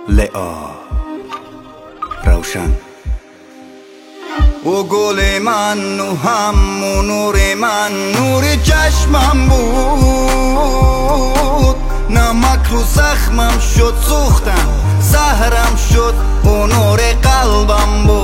لئا روشن او گل من و همون نور من، نور چشمم بود. نمک رو زخمم شد، سوختم زهرم شد، او نور قلبم بود.